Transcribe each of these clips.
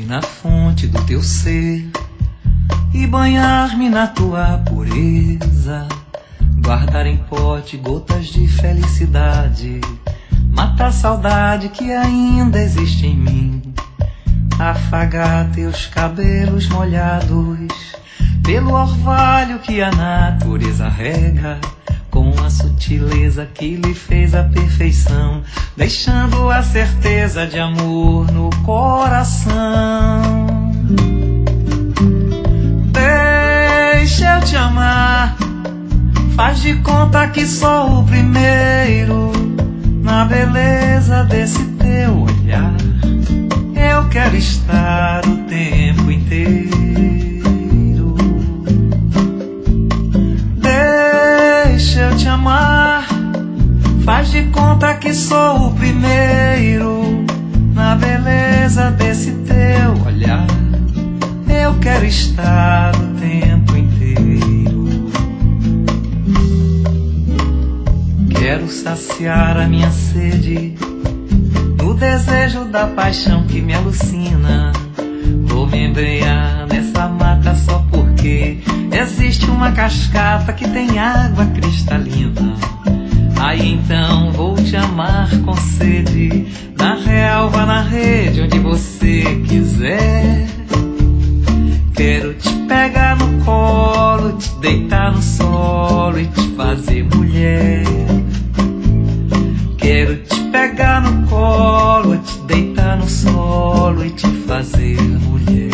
na fonte do teu ser e banhar-me na tua pureza, guardar em pote gotas de felicidade, matar a saudade que ainda existe em mim, afagar teus cabelos molhados pelo orvalho que a natureza rega, com a sutileza que lhe fez a perfeição, deixando a certeza de amor no coração. Deixa eu te amar, faz de conta que sou o primeiro na beleza desse teu olhar. Eu quero estar o tempo inteiro. Deixa eu te amar, faz de conta que sou o primeiro na beleza desse teu olhar. Eu quero estar o tempo inteiro. Quero saciar a minha sede no desejo da paixão que me alucina. Vou me embrenhar nessa mata só porque existe uma cascata que tem água cristalina. Aí então vou te amar com sede, na relva, na rede, onde você quiser. Quero te pegar no colo, te deitar no solo e te fazer mulher. Quero te pegar no colo, te deitar no solo e te fazer mulher.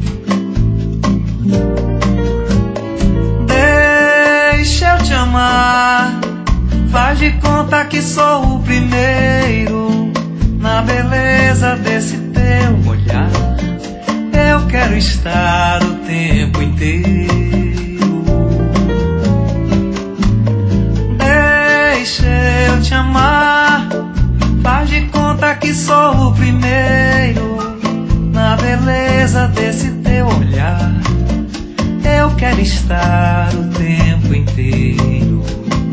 Deixa eu te amar, faz de conta que sou o primeiro na beleza desse teu olhar. Eu quero estar o tempo inteiro. Deixa eu te amar, faz de conta que sou o primeiro na beleza desse teu olhar. Eu quero estar o tempo inteiro.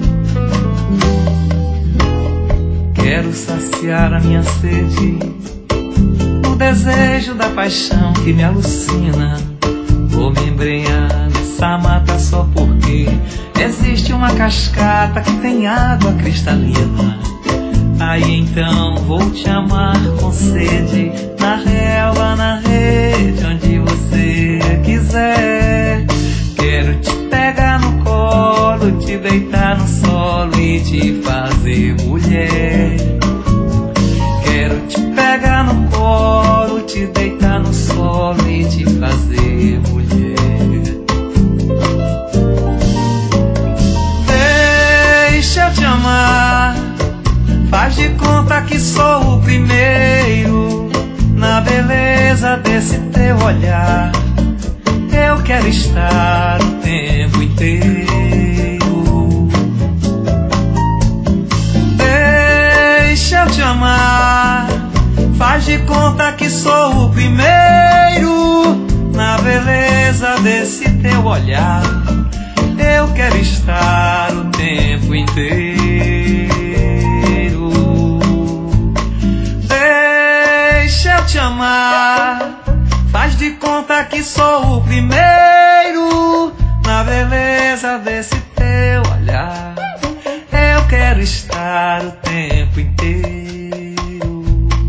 Quero saciar a minha sede, o desejo da paixão que me alucina. Vou me embrenhar nessa mata só porque existe uma cascata que tem água cristalina. Aí então vou te amar com sede, na relva, na rede, onde você quiser. Quero te pegar no colo, te deitar no solo e te fazer mulher. Quero te pegar no colo, te deitar no solo e te fazer mulher. Deixa eu te amar, faz de conta que sou o primeiro na beleza desse teu olhar. Eu quero estar o tempo inteiro. Deixa eu te amar, faz de conta que sou o primeiro na beleza desse teu olhar. Eu quero estar o tempo inteiro. Deixa eu te amar, faz de conta que sou o primeiro na beleza desse teu olhar. Eu quero estar o tempo inteiro.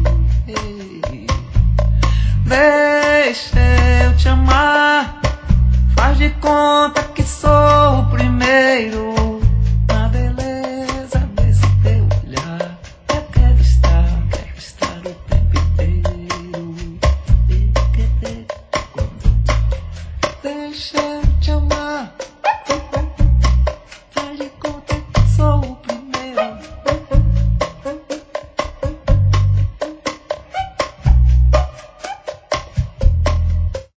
Deixa eu te amar, faz de conta que sou o primeiro